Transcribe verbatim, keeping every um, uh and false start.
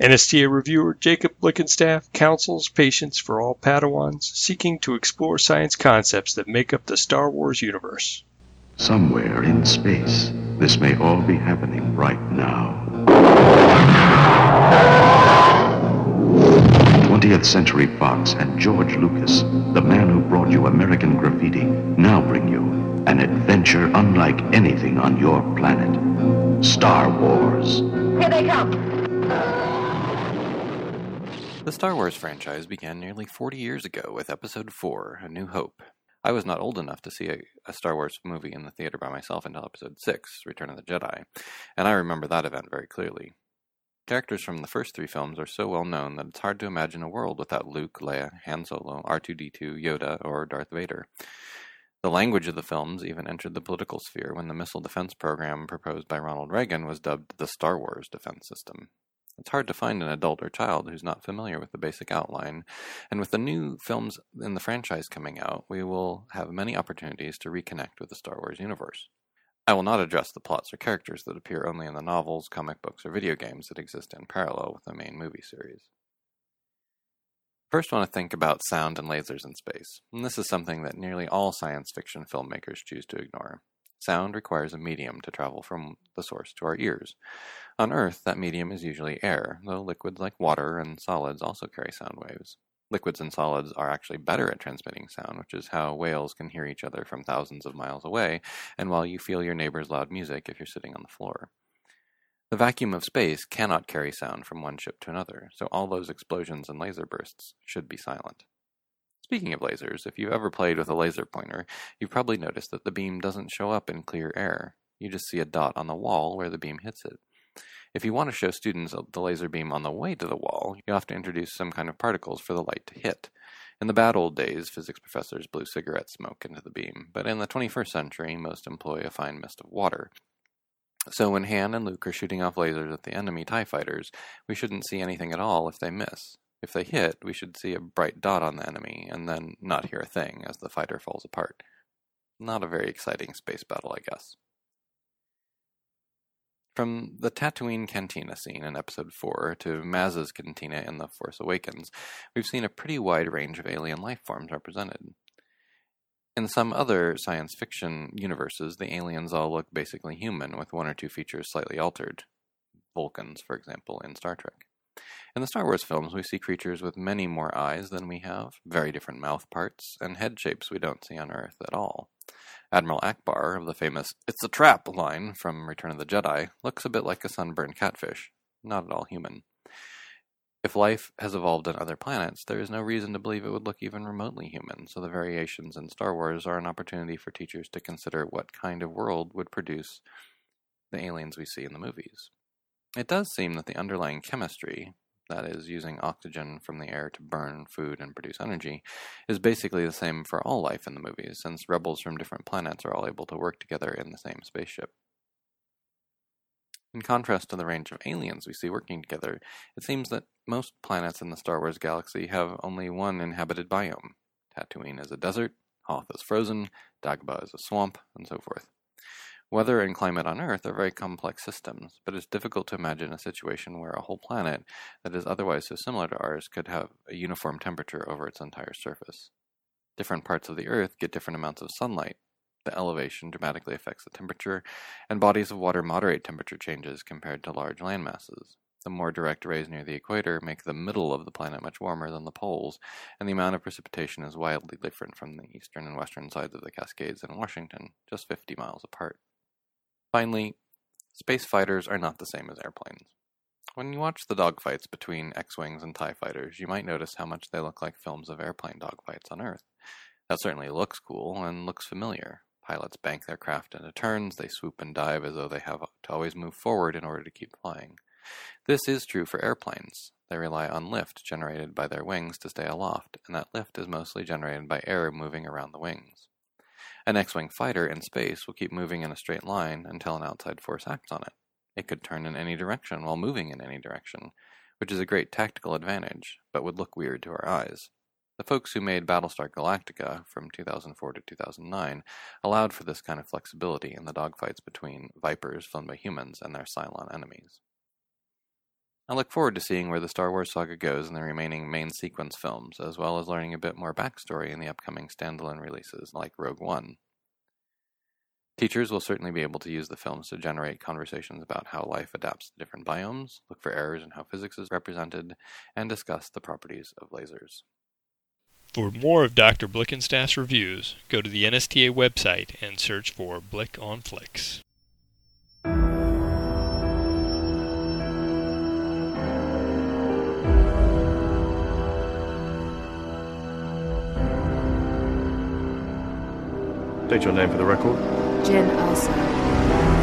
N S T A reviewer Jacob Blickenstaff counsels patience for all Padawans seeking to explore science concepts that make up the Star Wars universe. Somewhere in space, this may all be happening right now. twentieth Century Fox and George Lucas, the man who brought you American Graffiti, now bring you an adventure unlike anything on your planet. Star Wars. Here they come. The Star Wars franchise began nearly forty years ago with Episode four, A New Hope. I was not old enough to see a, a Star Wars movie in the theater by myself until Episode six, Return of the Jedi, and I remember that event very clearly. Characters from the first three films are so well known that it's hard to imagine a world without Luke, Leia, Han Solo, R two D two, Yoda, or Darth Vader. The language of the films even entered the political sphere when the missile defense program proposed by Ronald Reagan was dubbed the Star Wars defense system. It's hard to find an adult or child who's not familiar with the basic outline, and with the new films in the franchise coming out, we will have many opportunities to reconnect with the Star Wars universe. I will not address the plots or characters that appear only in the novels, comic books, or video games that exist in parallel with the main movie series. First, I want to think about sound and lasers in space, and this is something that nearly all science fiction filmmakers choose to ignore. Sound requires a medium to travel from the source to our ears. On Earth, that medium is usually air, though liquids like water and solids also carry sound waves. Liquids and solids are actually better at transmitting sound, which is how whales can hear each other from thousands of miles away, and while you feel your neighbor's loud music if you're sitting on the floor. The vacuum of space cannot carry sound from one ship to another, so all those explosions and laser bursts should be silent. Speaking of lasers, if you've ever played with a laser pointer, you've probably noticed that the beam doesn't show up in clear air. You just see a dot on the wall where the beam hits it. If you want to show students the laser beam on the way to the wall, you have to introduce some kind of particles for the light to hit. In the bad old days, physics professors blew cigarette smoke into the beam, but in the twenty-first century, most employ a fine mist of water. So when Han and Luke are shooting off lasers at the enemy TIE fighters, we shouldn't see anything at all if they miss. If they hit, we should see a bright dot on the enemy, and then not hear a thing as the fighter falls apart. Not a very exciting space battle, I guess. From the Tatooine Cantina scene in Episode four to Maz's Cantina in The Force Awakens, we've seen a pretty wide range of alien life forms represented. In some other science fiction universes, the aliens all look basically human, with one or two features slightly altered. Vulcans, for example, in Star Trek. In the Star Wars films, we see creatures with many more eyes than we have, very different mouth parts, and head shapes we don't see on Earth at all. Admiral Akbar, of the famous "It's a trap" line from Return of the Jedi, looks a bit like a sunburned catfish, not at all human. If life has evolved on other planets, there is no reason to believe it would look even remotely human, so the variations in Star Wars are an opportunity for teachers to consider what kind of world would produce the aliens we see in the movies. It does seem that the underlying chemistry, that is, using oxygen from the air to burn food and produce energy, is basically the same for all life in the movies, since rebels from different planets are all able to work together in the same spaceship. In contrast to the range of aliens we see working together, it seems that most planets in the Star Wars galaxy have only one inhabited biome. Tatooine is a desert, Hoth is frozen, Dagobah is a swamp, and so forth. Weather and climate on Earth are very complex systems, but it's difficult to imagine a situation where a whole planet that is otherwise so similar to ours could have a uniform temperature over its entire surface. Different parts of the Earth get different amounts of sunlight. The elevation dramatically affects the temperature, and bodies of water moderate temperature changes compared to large land masses. The more direct rays near the equator make the middle of the planet much warmer than the poles, and the amount of precipitation is wildly different from the eastern and western sides of the Cascades and Washington, just fifty miles apart. Finally, space fighters are not the same as airplanes. When you watch the dogfights between X-Wings and TIE fighters, you might notice how much they look like films of airplane dogfights on Earth. That certainly looks cool and looks familiar. Pilots bank their craft into turns, they swoop and dive as though they have to always move forward in order to keep flying. This is true for airplanes. They rely on lift generated by their wings to stay aloft, and that lift is mostly generated by air moving around the wings. An X-Wing fighter in space will keep moving in a straight line until an outside force acts on it. It could turn in any direction while moving in any direction, which is a great tactical advantage, but would look weird to our eyes. The folks who made Battlestar Galactica from two thousand four to two thousand nine allowed for this kind of flexibility in the dogfights between Vipers flown by humans and their Cylon enemies. I look forward to seeing where the Star Wars saga goes in the remaining main sequence films, as well as learning a bit more backstory in the upcoming standalone releases like Rogue One. Teachers will certainly be able to use the films to generate conversations about how life adapts to different biomes, look for errors in how physics is represented, and discuss the properties of lasers. For more of Doctor Blickenstaff's reviews, go to the N S T A website and search for Blick on Flicks. State your name for the record. Jyn Erso.